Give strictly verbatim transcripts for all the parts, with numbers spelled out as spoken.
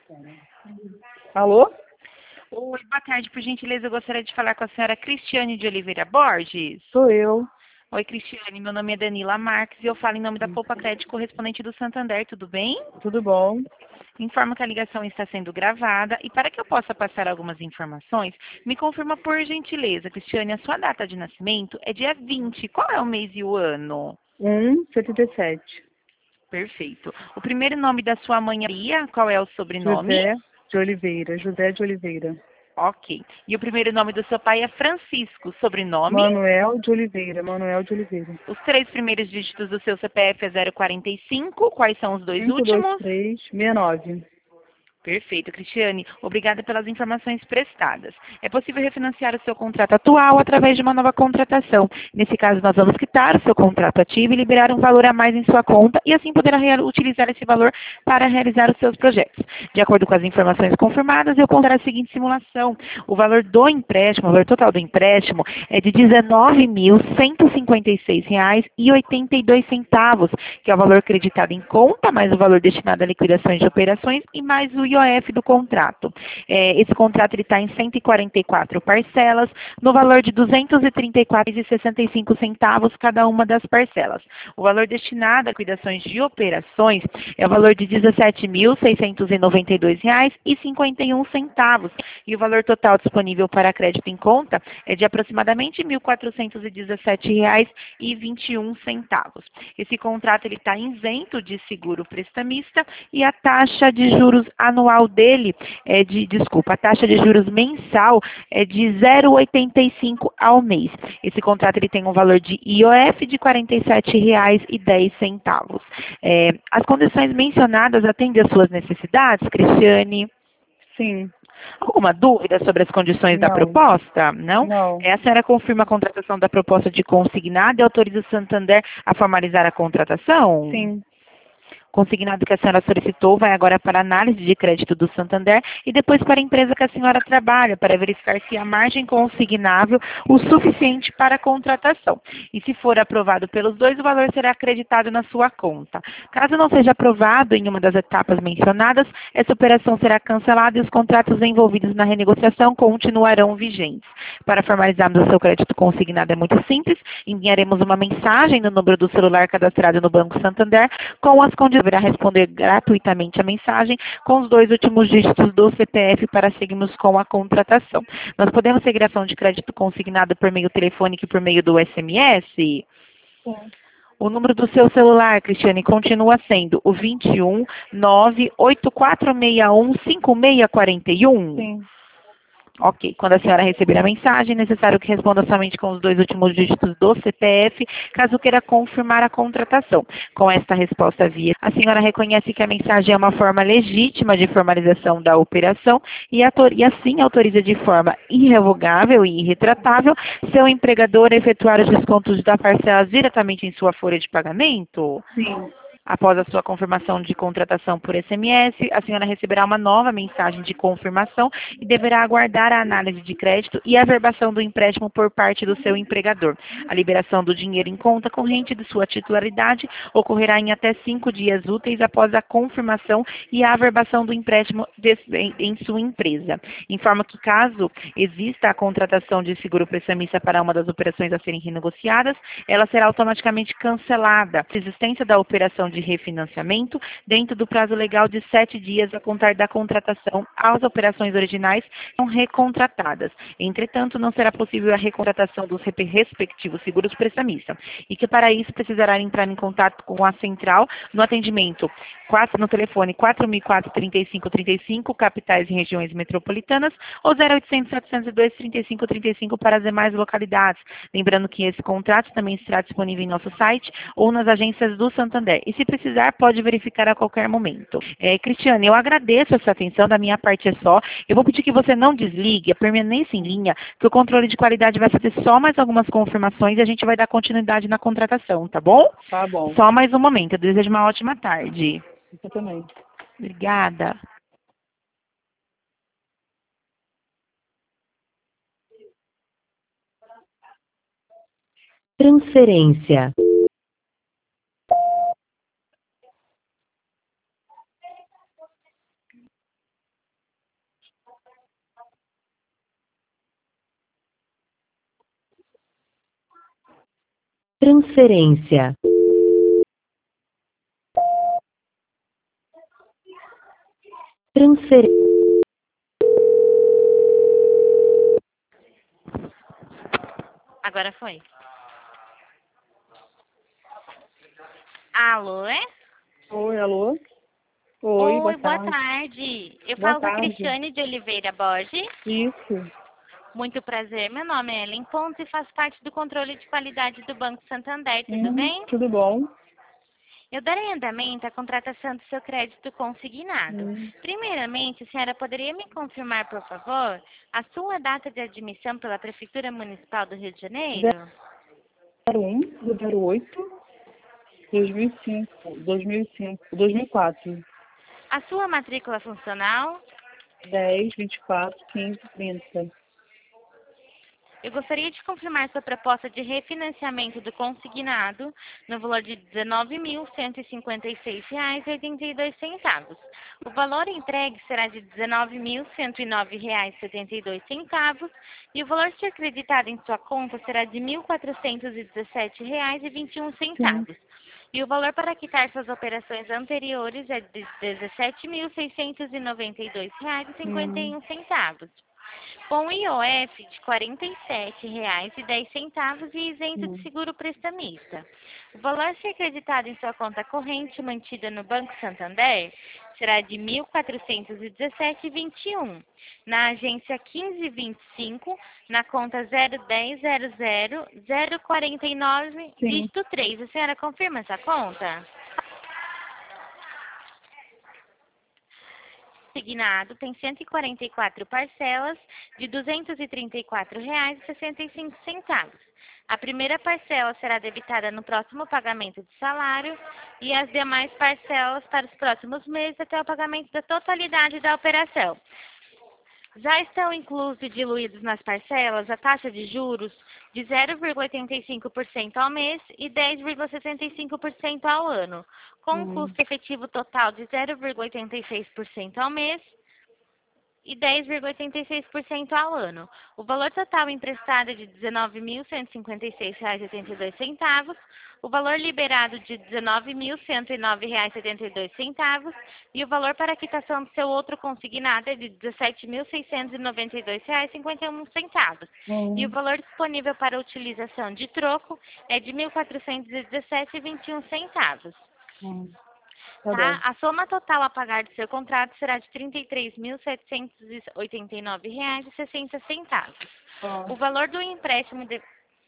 Alô? Oi, boa tarde. Por gentileza, eu gostaria de falar com a senhora Cristiane de Oliveira Borges. Sou eu. Oi, Cristiane. Meu nome é Danila Marques e eu falo em nome da Poupa Crédito correspondente do Santander. Tudo bem? Tudo bom? Informo que a ligação está sendo gravada e para que eu possa passar algumas informações, me confirma por gentileza, Cristiane, a sua data de nascimento é dia vinte. Qual é o mês e o ano? um, setenta e sete. Perfeito. O primeiro nome da sua mãe é Maria, qual é o sobrenome? José de Oliveira. José de Oliveira. Ok. E o primeiro nome do seu pai é Francisco, sobrenome? Manuel de Oliveira. Manuel de Oliveira. Os três primeiros dígitos do seu C P F é zero quarenta e cinco. Quais são os dois cinco dois últimos? três seis nove. Perfeito, Cristiane. Obrigada pelas informações prestadas. É possível refinanciar o seu contrato atual através de uma nova contratação. Nesse caso, nós vamos quitar o seu contrato ativo e liberar um valor a mais em sua conta e assim poderá utilizar esse valor para realizar os seus projetos. De acordo com as informações confirmadas, eu contarei a seguinte simulação. O valor do empréstimo, o valor total do empréstimo é de dezenove mil cento e cinquenta e seis reais e oitenta e dois centavos, que é o valor creditado em conta, mais o valor destinado a liquidações de operações e mais o I O F do contrato. É, esse contrato está em cento e quarenta e quatro parcelas, no valor de duzentos e trinta e quatro reais e sessenta e cinco centavos cada uma das parcelas. O valor destinado a liquidações de operações é o valor de dezessete mil seiscentos e noventa e dois reais e cinquenta e um centavos. E o valor total disponível para crédito em conta é de aproximadamente mil quatrocentos e dezessete reais e vinte e um centavos. Esse contrato ele está isento de seguro prestamista e a taxa de juros anual dele é de, desculpa, a taxa de juros mensal é de zero vírgula oitenta e cinco ao mês. Esse contrato ele tem um valor de I O F de quarenta e sete reais e dez centavos. É, as condições mencionadas atendem às suas necessidades, Cristiane? Sim. Alguma dúvida sobre as condições da Não. proposta? Não? Não. É, a senhora confirma a contratação da proposta de consignado e autoriza o Santander a formalizar a contratação? Sim. Consignado que a senhora solicitou vai agora para a análise de crédito do Santander e depois para a empresa que a senhora trabalha, para verificar se a margem consignável o suficiente para a contratação. E se for aprovado pelos dois, o valor será acreditado na sua conta. Caso não seja aprovado em uma das etapas mencionadas, essa operação será cancelada e os contratos envolvidos na renegociação continuarão vigentes. Para formalizarmos o seu crédito consignado é muito simples, enviaremos uma mensagem no número do celular cadastrado no Banco Santander com as condições. Deverá responder gratuitamente a mensagem com os dois últimos dígitos do C P F para seguirmos com a contratação. Nós podemos seguir a ação de crédito consignado por meio telefônico e por meio do S M S? Sim. O número do seu celular, Cristiane, continua sendo o vinte e um, nove oito quatro seis um, cinco seis quatro um? Sim. Ok. Quando a senhora receber a mensagem, é necessário que responda somente com os dois últimos dígitos do C P F, caso queira confirmar a contratação. Com esta resposta via, a senhora reconhece que a mensagem é uma forma legítima de formalização da operação e, e assim autoriza de forma irrevogável e irretratável seu empregador a efetuar os descontos da parcela diretamente em sua folha de pagamento? Sim. Após a sua confirmação de contratação por S M S, a senhora receberá uma nova mensagem de confirmação e deverá aguardar a análise de crédito e a averbação do empréstimo por parte do seu empregador. A liberação do dinheiro em conta corrente de sua titularidade ocorrerá em até cinco dias úteis após a confirmação e a averbação do empréstimo de, em, em sua empresa. Informa que caso exista a contratação de seguro prestamista para uma das operações a serem renegociadas, ela será automaticamente cancelada. A existência da operação de de refinanciamento dentro do prazo legal de sete dias a contar da contratação, as operações originais são recontratadas. Entretanto, não será possível a recontratação dos respectivos seguros prestamistas e que para isso precisará entrar em contato com a central no atendimento quatro, no telefone quatro mil e quatro, trinta e cinco, trinta e cinco, capitais e regiões metropolitanas, ou zero oitocentos, setecentos e dois, trinta e cinco, trinta e cinco para as demais localidades. Lembrando que esse contrato também estará disponível em nosso site ou nas agências do Santander. E se precisar, pode verificar a qualquer momento. É, Cristiane, eu agradeço a sua atenção, da minha parte é só. Eu vou pedir que você não desligue, a permanência em linha, que o controle de qualidade vai fazer só mais algumas confirmações e a gente vai dar continuidade na contratação, tá bom? Tá bom. Só mais um momento. Eu desejo uma ótima tarde. Você também. Obrigada. Transferência. Transferência. Transfer... Agora foi. Alô, é? Oi, alô? Oi, Oi, boa boa tarde. tarde. Eu Boa falo com a tarde. Cristiane de Oliveira Borges. Isso. Muito prazer, meu nome é Ellen Pontes e faço parte do controle de qualidade do Banco Santander, tudo Hum, bem? tudo bom? Eu darei andamento à contratação do seu crédito consignado. Hum. Primeiramente, a senhora poderia me confirmar, por favor, a sua data de admissão pela Prefeitura Municipal do Rio de Janeiro? zero um do zero oito dois mil e cinco, dois mil e cinco, dois mil e quatro. A sua matrícula funcional? dez, vinte e quatro, quinze, trinta. Eu gostaria de confirmar sua proposta de refinanciamento do consignado no valor de dezenove mil cento e cinquenta e seis reais e oitenta e dois centavos. O valor entregue será de dezenove mil cento e nove reais e setenta e dois centavos e o valor a ser creditado em sua conta será de mil quatrocentos e dezessete reais e vinte e um Sim. centavos. E o valor para quitar suas operações anteriores é de dezessete mil seiscentos e noventa e dois reais e cinquenta e Hum. um centavos. Com I O F de quarenta e sete reais e dez centavos e isento de Hum. seguro prestamista. O valor a ser creditado em sua conta corrente mantida no Banco Santander será de mil quatrocentos e dezessete reais e vinte e um. Na agência quinze vinte e cinco, na conta zero um zero zero zero zero quatro nove, Sim. dígito três. A senhora confirma essa conta? Consignado tem cento e quarenta e quatro parcelas de duzentos e trinta e quatro reais e sessenta e cinco centavos. A primeira parcela será debitada no próximo pagamento de salário e as demais parcelas para os próximos meses até o pagamento da totalidade da operação. Já estão inclusos e diluídos nas parcelas a taxa de juros de zero vírgula oitenta e cinco por cento ao mês e dez vírgula sessenta e cinco por cento ao ano, com um Hum. custo efetivo total de zero vírgula oitenta e seis por cento ao mês e dez vírgula oitenta e seis por cento ao ano. O valor total emprestado é de dezenove mil cento e cinquenta e seis reais e oitenta e dois centavos, o valor liberado de dezenove mil cento e nove reais e setenta e dois centavos e o valor para a quitação do seu outro consignado é de dezessete mil seiscentos e noventa e dois reais e cinquenta e um centavos. E o Hum. valor disponível para utilização de troco é de mil quatrocentos e dezessete reais e vinte e um centavos. Hum. Tá Tá? bom. A soma total a pagar do seu contrato será de trinta e três mil setecentos e oitenta e nove reais e sessenta centavos. Ó, O valor do empréstimo de...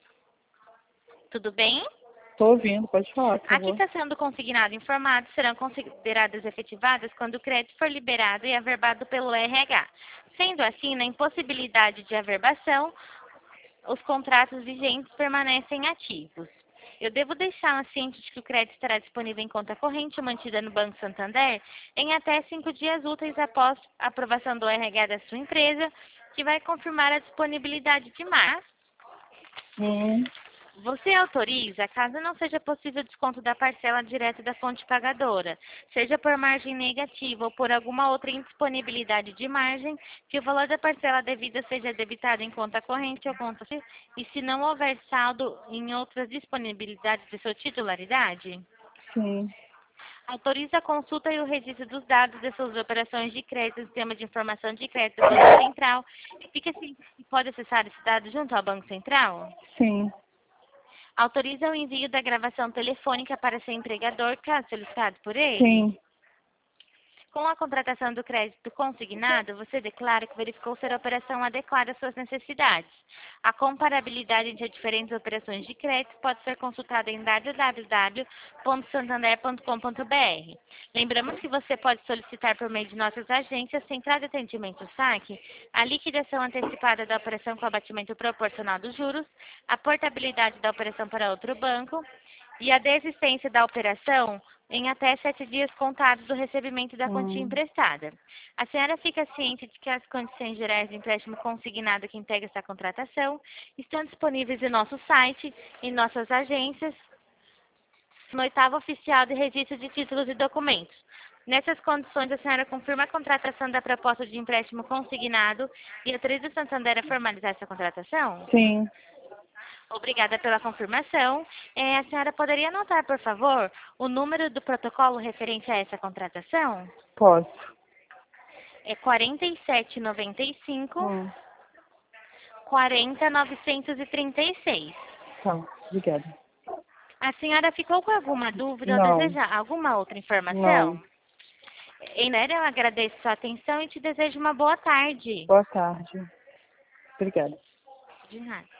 Tudo bem? tô ouvindo, pode falar, por A favor. quitação do consignado informado serão consideradas efetivadas quando o crédito for liberado e averbado pelo R H. Sendo assim, na impossibilidade de averbação, os contratos vigentes permanecem ativos. Eu devo deixá-la ciente de que o crédito estará disponível em conta corrente mantida no Banco Santander em até cinco dias úteis após a aprovação do R H da sua empresa, que vai confirmar a disponibilidade de mar. Hum. Você autoriza, caso não seja possível desconto da parcela direto da fonte pagadora, seja por margem negativa ou por alguma outra indisponibilidade de margem, que o valor da parcela devida seja debitado em conta corrente ou conta e se não houver saldo em outras disponibilidades de sua titularidade? Sim. Autoriza a consulta e o registro dos dados de suas operações de crédito no sistema de informação de crédito do Banco Central. Fica assim, pode acessar esse dado junto ao Banco Central? Sim. Autoriza o envio da gravação telefônica para seu empregador, caso solicitado por ele? Sim. Com a contratação do crédito consignado, você declara que verificou ser a operação adequada às suas necessidades. A comparabilidade entre as diferentes operações de crédito pode ser consultada em w w w ponto santander ponto com ponto b r. Lembramos que você pode solicitar por meio de nossas agências Central de Atendimento ao Saque a liquidação antecipada da operação com abatimento proporcional dos juros, a portabilidade da operação para outro banco e a desistência da operação em até sete dias contados do recebimento da quantia Hum. emprestada. A senhora fica ciente de que as condições gerais de empréstimo consignado que integra essa contratação estão disponíveis em nosso site, em nossas agências, no oitavo oficial de registro de títulos e documentos. Nessas condições, a senhora confirma a contratação da proposta de empréstimo consignado e autoriza o Santander a formalizar essa contratação? Sim. Obrigada pela confirmação. É, a senhora poderia anotar, por favor, o número do protocolo referente a essa contratação? Posso. É quarenta e sete noventa e cinco, Hum, quarenta novecentos e trinta e seis. tá, obrigada. A senhora ficou com alguma dúvida ou Não. deseja alguma outra informação? Não. Enéria, eu agradeço sua atenção e te desejo uma boa tarde. Boa tarde. Obrigada. De nada.